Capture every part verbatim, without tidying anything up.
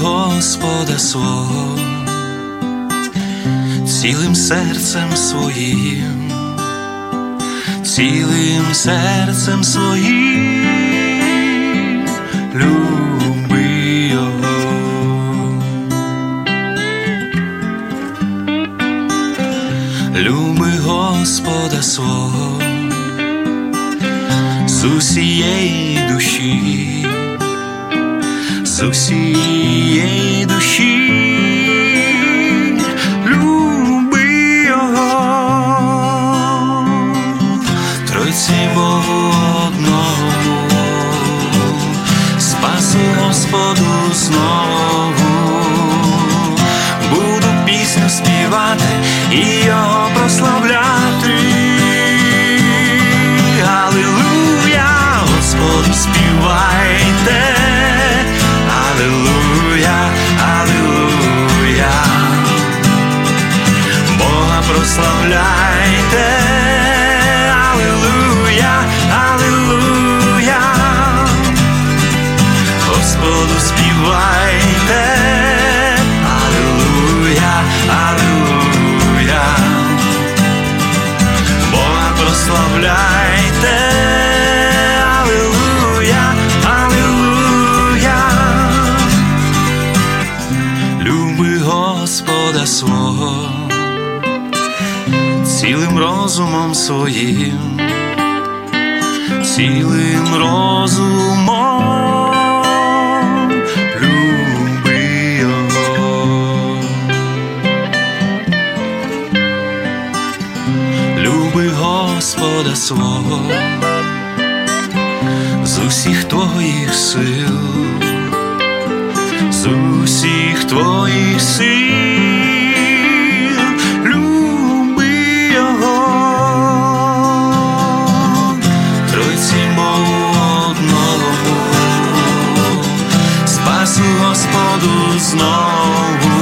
Господа свого цілим серцем своїм, цілим серцем своїм люби Його. Люби Господа свого з усієї душі, з усієї душі люби Його. Тройці Богу одному, спасу Господу знову, буду пісню співати і Його прославляти. Алілуя, Господу співайте, алілуя, алілуя, Бога прославляйте, алілуя, алілуя, Господу співайте, алілуя, алілуя, Бога прославляйте, алілуя, алілуя. Люби Господа свого цілим розумом своїм, цілим розумом люби Його. Люби Господа свого з усіх твоїх сил, з усіх твоїх сил люби Його. Тройці Богу одному, спасу Господу знову,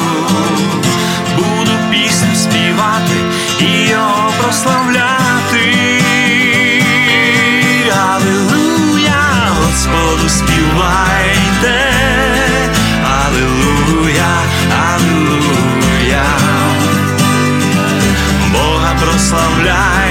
буду пісню співати і Його прославляти. Алілуя, Господу співайте, алілуя, алілуя, Бога прославляйте.